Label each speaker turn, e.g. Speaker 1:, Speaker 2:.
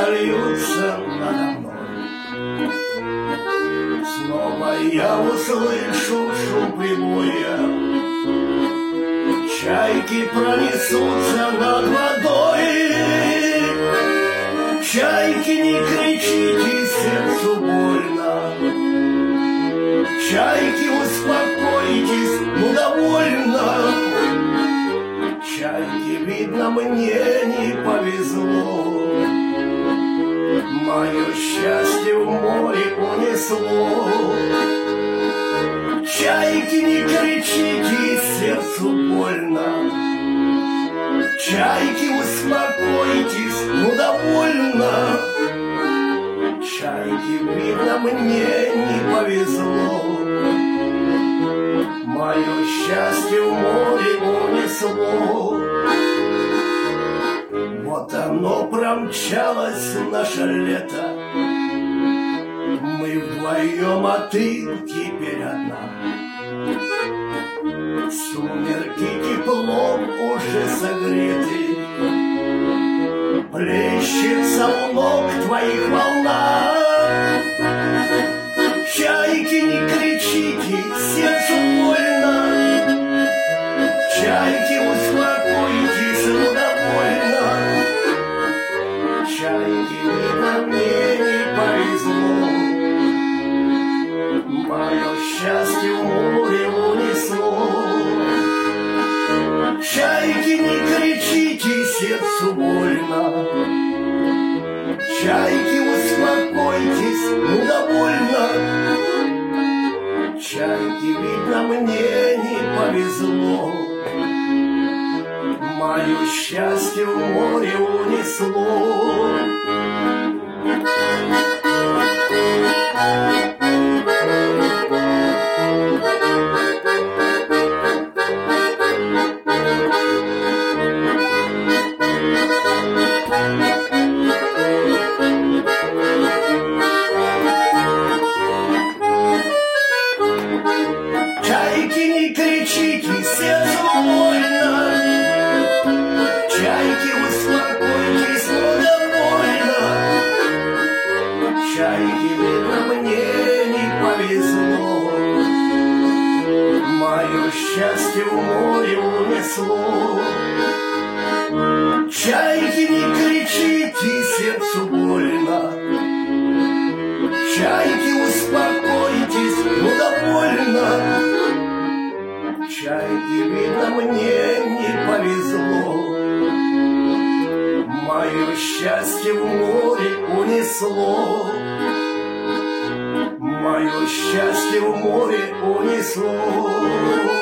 Speaker 1: сольются надо мной. Снова я услышу шум прибоя, чайки пронесутся над водой. Чайки, не кричите, сердцу больно. Чайки, успокойтесь, ну довольно. Чайки, видно, мне не повезло. Мое счастье в море унесло. Чайки, не кричите, сердцу больно. Чайки, успокойтесь, ну довольно. Чайки, видно, мне не повезло. Мое счастье в море унесло. Вот оно промчалось, наше лето. Мы вдвоем, а ты теперь одна. Сумерки теплом уже согреты, плещется у ног твоих волна. Чайки, не кричите, сердцу больно. Чайки, успокойтесь, ну довольно. Чайки, видно, мне не повезло. Мое счастье в море унесло. Чайки, не кричите, сердцу больно. Чайки, успокойтесь, ну довольно. Чайки, видно, мне не повезло. Мое счастье в море унесло. Чайки, не кричите, сердцу больно. Чайки, успокойтесь, ну довольно. Чайки, видно, мне не повезло. Мое счастье в море унесло. Чайки, не кричите, сердцу больно. Чайки, успокойтесь, ну довольно. Чайки, видно, мне не повезло. Мое счастье в море унесло. Мое счастье в море унесло.